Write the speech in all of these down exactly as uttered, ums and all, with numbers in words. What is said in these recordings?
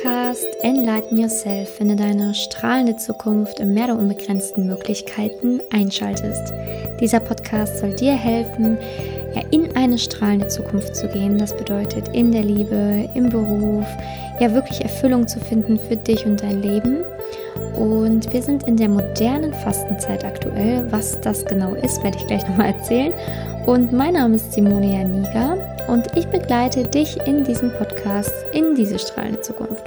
Podcast Enlighten Yourself, wenn du deine strahlende Zukunft im Meer der unbegrenzten Möglichkeiten einschaltest. Dieser Podcast soll dir helfen, ja, in eine strahlende Zukunft zu gehen. Das bedeutet in der Liebe, im Beruf, ja wirklich Erfüllung zu finden für dich und dein Leben. Und wir sind in der modernen Fastenzeit aktuell. Was das genau ist, werde ich gleich nochmal erzählen. Und mein Name ist Simone Janiga und ich begleite dich in diesem Podcast in diese strahlende Zukunft.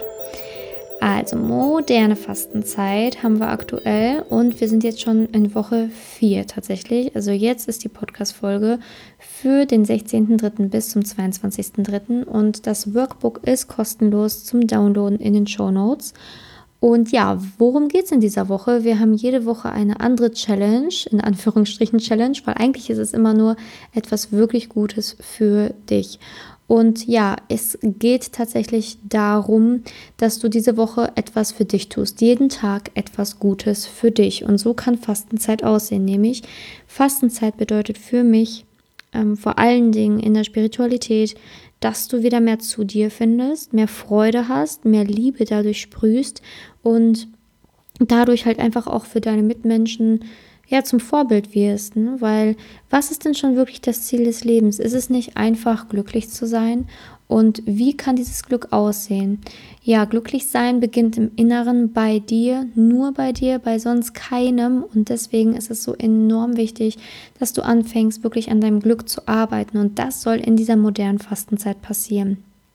Also moderne Fastenzeit haben wir aktuell und wir sind jetzt schon in Woche vier tatsächlich. Also jetzt ist die Podcast-Folge für den sechzehnten dritten bis zum zweiundzwanzigsten dritten und das Workbook ist kostenlos zum Downloaden in den Shownotes. Und ja, worum geht es in dieser Woche? Wir haben jede Woche eine andere Challenge, in Anführungsstrichen Challenge, weil eigentlich ist es immer nur etwas wirklich Gutes für dich. Und ja, es geht tatsächlich darum, dass du diese Woche etwas für dich tust. Jeden Tag etwas Gutes für dich. Und so kann Fastenzeit aussehen. Nämlich Fastenzeit bedeutet für mich ähm, vor allen Dingen in der Spiritualität, dass du wieder mehr zu dir findest, mehr Freude hast, mehr Liebe dadurch sprühst und dadurch halt einfach auch für deine Mitmenschen ja zum Vorbild wirst, ne? Weil was ist denn schon wirklich das Ziel des Lebens? Ist es nicht einfach, glücklich zu sein? Und wie kann dieses Glück aussehen? Ja, glücklich sein beginnt im Inneren bei dir, nur bei dir, bei sonst keinem. Und deswegen ist es so enorm wichtig, dass du anfängst, wirklich an deinem Glück zu arbeiten. Und das soll in dieser modernen Fastenzeit passieren.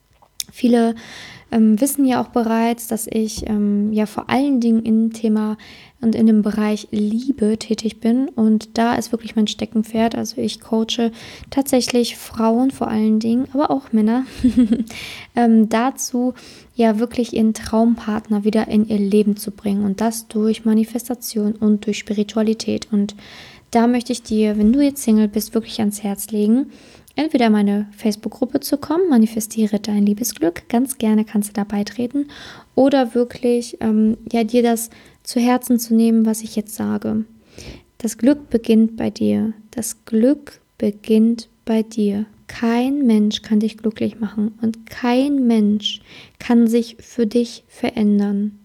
Viele ähm, wissen ja auch bereits, dass ich ähm, ja vor allen Dingen im Thema und in dem Bereich Liebe tätig bin und da ist wirklich mein Steckenpferd. Also ich coache tatsächlich Frauen vor allen Dingen, aber auch Männer ähm, dazu, ja wirklich ihren Traumpartner wieder in ihr Leben zu bringen und das durch Manifestation und durch Spiritualität. Und da möchte ich dir, wenn du jetzt Single bist, wirklich ans Herz legen, entweder meine Facebook-Gruppe zu kommen, manifestiere dein Liebesglück, ganz gerne kannst du da beitreten, oder wirklich ähm, ja, dir das zu Herzen zu nehmen, was ich jetzt sage. Das Glück beginnt bei dir. Das Glück beginnt bei dir. Kein Mensch kann dich glücklich machen und kein Mensch kann sich für dich verändern.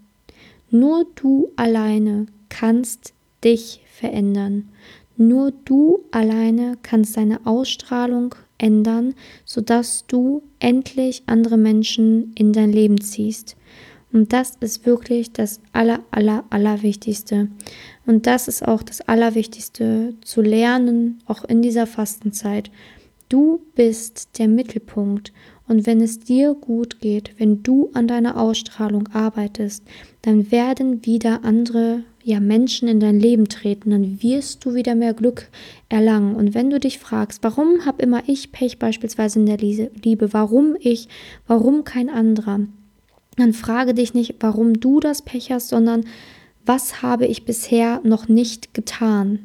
Nur du alleine kannst dich verändern. Nur du alleine kannst deine Ausstrahlung ändern, sodass du endlich andere Menschen in dein Leben ziehst. Und das ist wirklich das aller, aller, allerwichtigste. Und das ist auch das Allerwichtigste zu lernen, auch in dieser Fastenzeit. Du bist der Mittelpunkt. Und wenn es dir gut geht, wenn du an deiner Ausstrahlung arbeitest, dann werden wieder andere ja, Menschen in dein Leben treten, dann wirst du wieder mehr Glück erlangen. Und wenn du dich fragst, warum habe immer ich Pech beispielsweise in der Liebe, warum ich, warum kein anderer, dann frage dich nicht, warum du das Pech hast, sondern was habe ich bisher noch nicht getan?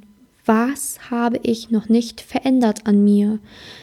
Was habe ich noch nicht verändert an mir?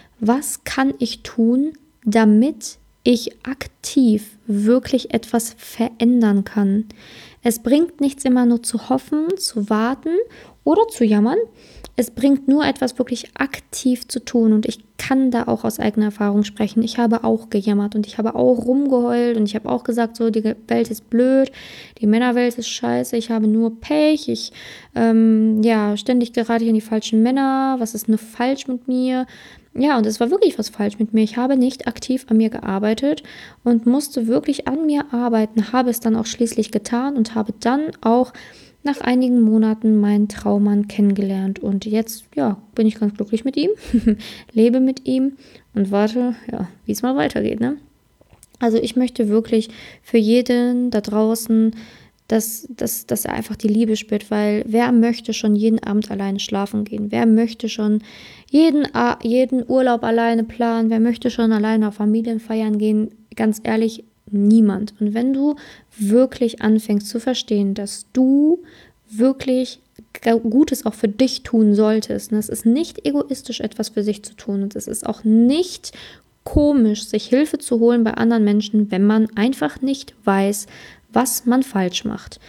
Was kann ich tun, damit ich aktiv wirklich etwas verändern kann? Es bringt nichts immer nur zu hoffen, zu warten oder zu jammern. Es bringt nur etwas wirklich aktiv zu tun und ich kann da auch aus eigener Erfahrung sprechen. Ich habe auch gejammert und ich habe auch rumgeheult und ich habe auch gesagt, so die Welt ist blöd, die Männerwelt ist scheiße, ich habe nur Pech, ich ähm, ja ständig gerate ich an die falschen Männer, was ist nur falsch mit mir? Ja, und es war wirklich was falsch mit mir. Ich habe nicht aktiv an mir gearbeitet und musste wirklich an mir arbeiten, habe es dann auch schließlich getan und habe dann auch nach einigen Monaten meinen Traummann kennengelernt. Und jetzt, ja, bin ich ganz glücklich mit ihm, lebe mit ihm und warte, ja, wie es mal weitergeht, ne? Also ich möchte wirklich für jeden da draußen, dass, dass, dass er einfach die Liebe spürt, weil wer möchte schon jeden Abend alleine schlafen gehen? Wer möchte schon jeden, jeden Urlaub alleine planen? Wer möchte schon alleine auf Familienfeiern gehen? Ganz ehrlich, niemand. Und wenn du wirklich anfängst zu verstehen, dass du wirklich Gutes auch für dich tun solltest, und es ist nicht egoistisch, etwas für sich zu tun und es ist auch nicht komisch, sich Hilfe zu holen bei anderen Menschen, wenn man einfach nicht weiß, was man falsch macht,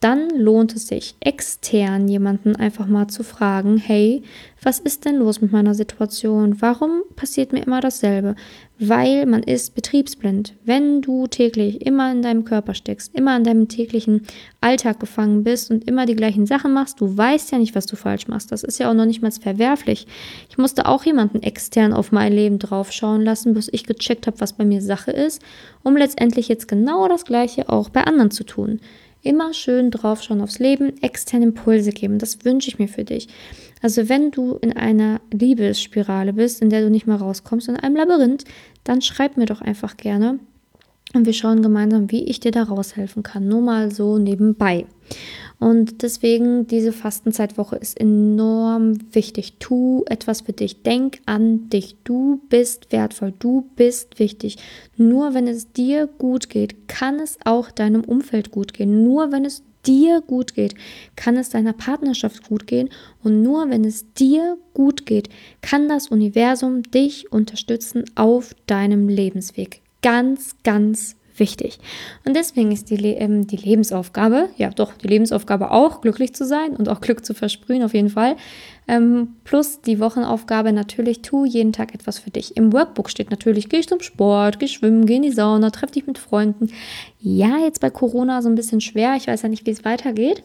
dann lohnt es sich, extern jemanden einfach mal zu fragen, hey, was ist denn los mit meiner Situation? Warum passiert mir immer dasselbe? Weil man ist betriebsblind. Wenn du täglich immer in deinem Körper steckst, immer in deinem täglichen Alltag gefangen bist und immer die gleichen Sachen machst, du weißt ja nicht, was du falsch machst. Das ist ja auch noch nicht mal verwerflich. Ich musste auch jemanden extern auf mein Leben draufschauen lassen, bis ich gecheckt habe, was bei mir Sache ist, um letztendlich jetzt genau das Gleiche auch bei anderen zu tun. Immer schön draufschauen aufs Leben, externe Impulse geben. Das wünsche ich mir für dich. Also wenn du in einer Liebesspirale bist, in der du nicht mehr rauskommst, in einem Labyrinth, dann schreib mir doch einfach gerne und wir schauen gemeinsam, wie ich dir da raushelfen kann. Nur mal so nebenbei. Und deswegen, diese Fastenzeitwoche ist enorm wichtig. Tu etwas für dich. Denk an dich. Du bist wertvoll. Du bist wichtig. Nur wenn es dir gut geht, kann es auch deinem Umfeld gut gehen. Nur wenn es dir gut geht, kann es deiner Partnerschaft gut gehen. Und nur wenn es dir gut geht, kann das Universum dich unterstützen auf deinem Lebensweg. Ganz, ganz wichtig. Und deswegen ist die, Le- ähm, die Lebensaufgabe, ja doch, die Lebensaufgabe auch, glücklich zu sein und auch Glück zu versprühen, auf jeden Fall. Ähm, plus die Wochenaufgabe natürlich, tu jeden Tag etwas für dich. Im Workbook steht natürlich, geh zum Sport, geh schwimmen, geh in die Sauna, treff dich mit Freunden. Ja, jetzt bei Corona so ein bisschen schwer, ich weiß ja nicht, wie es weitergeht.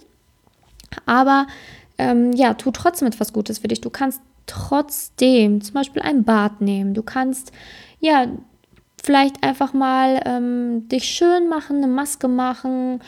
Aber ähm, ja, tu trotzdem etwas Gutes für dich. Du kannst trotzdem zum Beispiel ein Bad nehmen. Du kannst, ja, vielleicht einfach mal ähm, dich schön machen, eine Maske machen,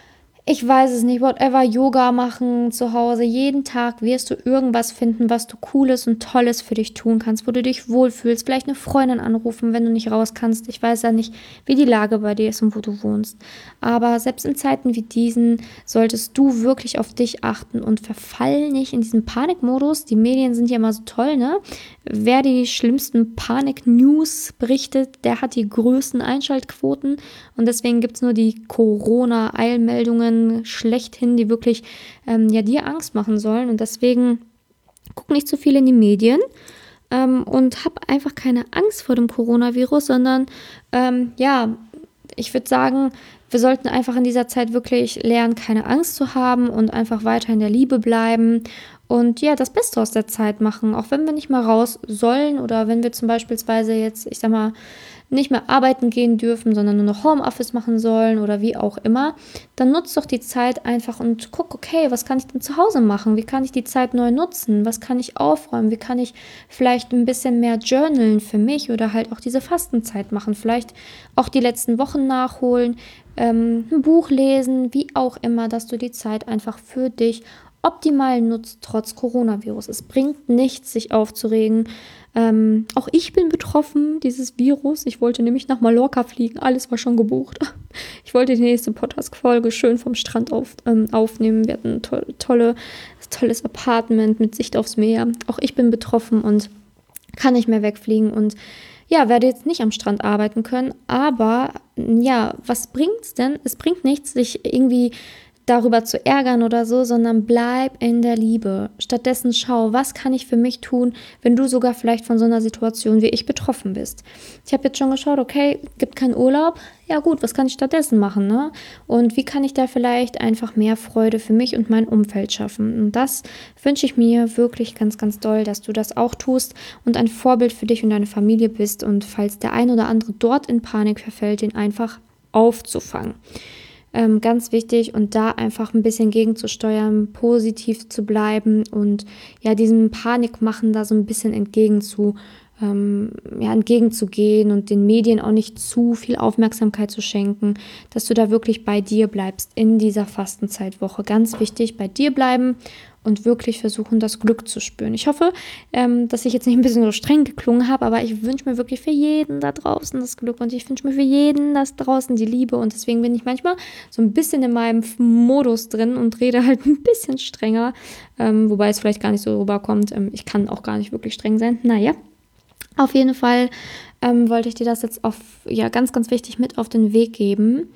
ich weiß es nicht, whatever, Yoga machen zu Hause. Jeden Tag wirst du irgendwas finden, was du Cooles und Tolles für dich tun kannst, wo du dich wohlfühlst. Vielleicht eine Freundin anrufen, wenn du nicht raus kannst. Ich weiß ja nicht, wie die Lage bei dir ist und wo du wohnst. Aber selbst in Zeiten wie diesen solltest du wirklich auf dich achten und verfall nicht in diesen Panikmodus. Die Medien sind ja immer so toll, ne? Wer die schlimmsten Panik-News berichtet, der hat die größten Einschaltquoten. Und deswegen gibt es nur die Corona-Eilmeldungen schlechthin, die wirklich ähm, ja, dir Angst machen sollen. Und deswegen guck nicht zu viel in die Medien ähm, und hab einfach keine Angst vor dem Coronavirus, sondern ähm, ja, ich würde sagen, wir sollten einfach in dieser Zeit wirklich lernen, keine Angst zu haben und einfach weiter in der Liebe bleiben und ja, das Beste aus der Zeit machen, auch wenn wir nicht mal raus sollen oder wenn wir zum Beispiel jetzt, ich sag mal, nicht mehr arbeiten gehen dürfen, sondern nur noch Homeoffice machen sollen oder wie auch immer, dann nutzt doch die Zeit einfach und guck, okay, was kann ich denn zu Hause machen? Wie kann ich die Zeit neu nutzen? Was kann ich aufräumen? Wie kann ich vielleicht ein bisschen mehr journalen für mich oder halt auch diese Fastenzeit machen? Vielleicht auch die letzten Wochen nachholen, ähm, ein Buch lesen, wie auch immer, dass du die Zeit einfach für dich optimal nutzt, trotz Coronavirus. Es bringt nichts, sich aufzuregen. Ähm, auch ich bin betroffen, dieses Virus. Ich wollte nämlich nach Mallorca fliegen. Alles war schon gebucht. Ich wollte die nächste Podcast-Folge schön vom Strand auf, ähm, aufnehmen. Wir hatten ein to- tolle, tolles Apartment mit Sicht aufs Meer. Auch ich bin betroffen und kann nicht mehr wegfliegen und ja, werde jetzt nicht am Strand arbeiten können. Aber ja, was bringt's denn? Es bringt nichts, sich irgendwie darüber zu ärgern oder so, sondern bleib in der Liebe. Stattdessen schau, was kann ich für mich tun, wenn du sogar vielleicht von so einer Situation wie ich betroffen bist. Ich habe jetzt schon geschaut, okay, gibt keinen Urlaub. Ja gut, was kann ich stattdessen machen, ne? Und wie kann ich da vielleicht einfach mehr Freude für mich und mein Umfeld schaffen? Und das wünsche ich mir wirklich ganz, ganz doll, dass du das auch tust und ein Vorbild für dich und deine Familie bist und falls der ein oder andere dort in Panik verfällt, den einfach aufzufangen. Ähm, ganz wichtig und da einfach ein bisschen gegenzusteuern, positiv zu bleiben und ja, diesem Panikmachen da so ein bisschen entgegen zu, ähm, ja, entgegenzugehen und den Medien auch nicht zu viel Aufmerksamkeit zu schenken, dass du da wirklich bei dir bleibst in dieser Fastenzeitwoche. Ganz wichtig, bei dir bleiben und wirklich versuchen, das Glück zu spüren. Ich hoffe, ähm, dass ich jetzt nicht ein bisschen so streng geklungen habe, aber ich wünsche mir wirklich für jeden da draußen das Glück und ich wünsche mir für jeden da draußen die Liebe und deswegen bin ich manchmal so ein bisschen in meinem Modus drin und rede halt ein bisschen strenger, ähm, wobei es vielleicht gar nicht so rüberkommt. Ähm, ich kann auch gar nicht wirklich streng sein. Naja, auf jeden Fall ähm, wollte ich dir das jetzt auf, ja, ganz, ganz wichtig mit auf den Weg geben.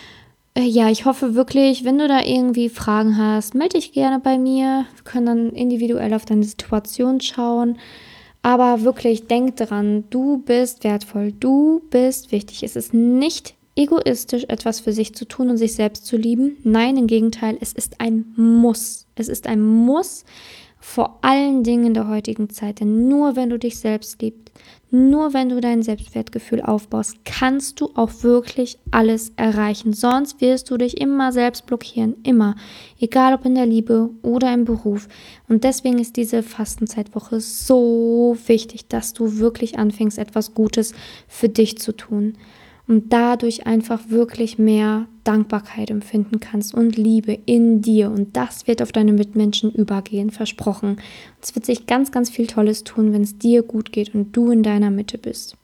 Ja, ich hoffe wirklich, wenn du da irgendwie Fragen hast, melde dich gerne bei mir. Wir können dann individuell auf deine Situation schauen. Aber wirklich, denk dran, du bist wertvoll, du bist wichtig. Es ist nicht egoistisch, etwas für sich zu tun und sich selbst zu lieben. Nein, im Gegenteil, es ist ein Muss. Es ist ein Muss, vor allen Dingen in der heutigen Zeit. Denn nur wenn du dich selbst liebst, nur wenn du dein Selbstwertgefühl aufbaust, kannst du auch wirklich alles erreichen. Sonst wirst du dich immer selbst blockieren. Immer. Egal ob in der Liebe oder im Beruf. Und deswegen ist diese Fastenzeitwoche so wichtig, dass du wirklich anfängst, etwas Gutes für dich zu tun. Und dadurch einfach wirklich mehr Dankbarkeit empfinden kannst und Liebe in dir. Und das wird auf deine Mitmenschen übergehen, versprochen. Es wird sich ganz, ganz viel Tolles tun, wenn es dir gut geht und du in deiner Mitte bist.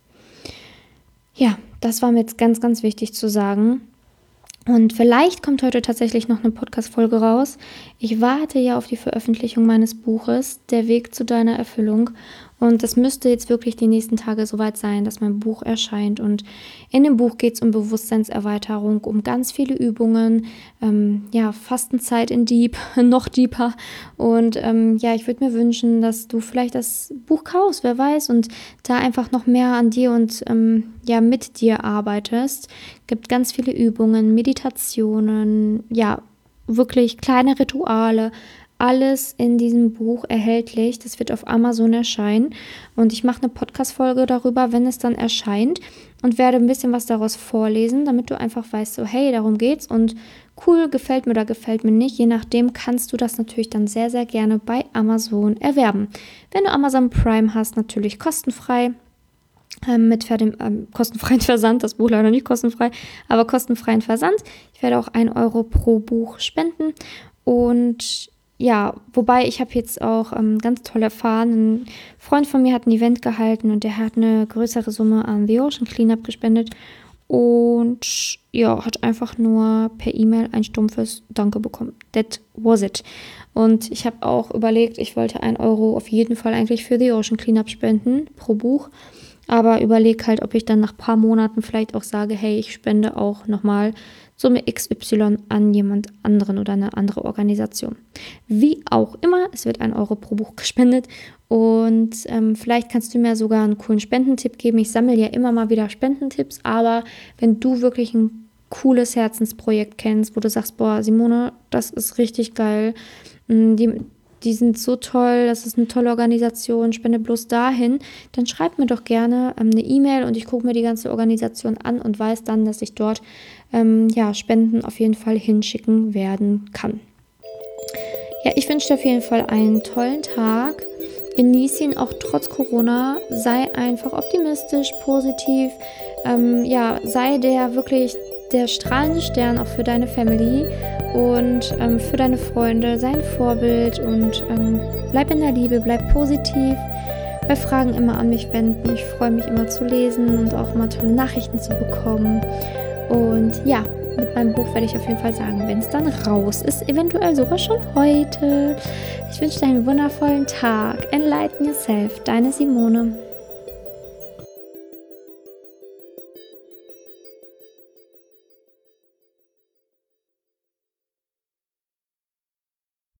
Ja, das war mir jetzt ganz, ganz wichtig zu sagen. Und vielleicht kommt heute tatsächlich noch eine Podcast-Folge raus. Ich warte ja auf die Veröffentlichung meines Buches, Der Weg zu deiner Erfüllung. Und das müsste jetzt wirklich die nächsten Tage soweit sein, dass mein Buch erscheint. Und in dem Buch geht es um Bewusstseinserweiterung, um ganz viele Übungen, ähm, ja, Fastenzeit in Deep, noch deeper. Und ähm, ja, ich würde mir wünschen, dass du vielleicht das Buch kaufst, wer weiß, und da einfach noch mehr an dir und ähm, ja, mit dir arbeitest. Es gibt ganz viele Übungen, Meditationen, ja, wirklich kleine Rituale, alles in diesem Buch erhältlich. Das wird auf Amazon erscheinen und ich mache eine Podcast-Folge darüber, wenn es dann erscheint, und werde ein bisschen was daraus vorlesen, damit du einfach weißt, so hey, darum geht's und cool, gefällt mir oder gefällt mir nicht. Je nachdem kannst du das natürlich dann sehr, sehr gerne bei Amazon erwerben. Wenn du Amazon Prime hast, natürlich kostenfrei. Mit für den, ähm, kostenfreien Versand, das Buch leider nicht kostenfrei, aber kostenfreien Versand. Ich werde auch ein Euro pro Buch spenden und ja, wobei ich habe jetzt auch ähm, ganz toll erfahren, ein Freund von mir hat ein Event gehalten und der hat eine größere Summe an The Ocean Cleanup gespendet und ja, hat einfach nur per E-Mail ein stumpfes Danke bekommen. That was it. Und ich habe auch überlegt, ich wollte ein Euro auf jeden Fall eigentlich für The Ocean Cleanup spenden pro Buch. Aber überleg halt, ob ich dann nach ein paar Monaten vielleicht auch sage, hey, ich spende auch nochmal Summe X Y an jemand anderen oder eine andere Organisation. Wie auch immer, es wird ein Euro pro Buch gespendet und ähm, vielleicht kannst du mir sogar einen coolen Spendentipp geben. Ich sammle ja immer mal wieder Spendentipps, aber wenn du wirklich ein cooles Herzensprojekt kennst, wo du sagst, boah, Simone, das ist richtig geil, die Die sind so toll, das ist eine tolle Organisation, spende bloß dahin, dann schreib mir doch gerne ähm, eine E-Mail und ich gucke mir die ganze Organisation an und weiß dann, dass ich dort ähm, ja, Spenden auf jeden Fall hinschicken werden kann. Ja, ich wünsche dir auf jeden Fall einen tollen Tag. Genieße ihn auch trotz Corona. Sei einfach optimistisch, positiv. Ähm, ja, sei der wirklich der strahlende Stern auch für deine Family und ähm, für deine Freunde, sei ein Vorbild und ähm, bleib in der Liebe, bleib positiv, bei Fragen immer an mich wenden. Ich freue mich immer zu lesen und auch immer tolle Nachrichten zu bekommen. Und ja, mit meinem Buch werde ich auf jeden Fall sagen, wenn es dann raus ist, eventuell sogar schon heute. Ich wünsche dir einen wundervollen Tag. Enlighten yourself, deine Simone.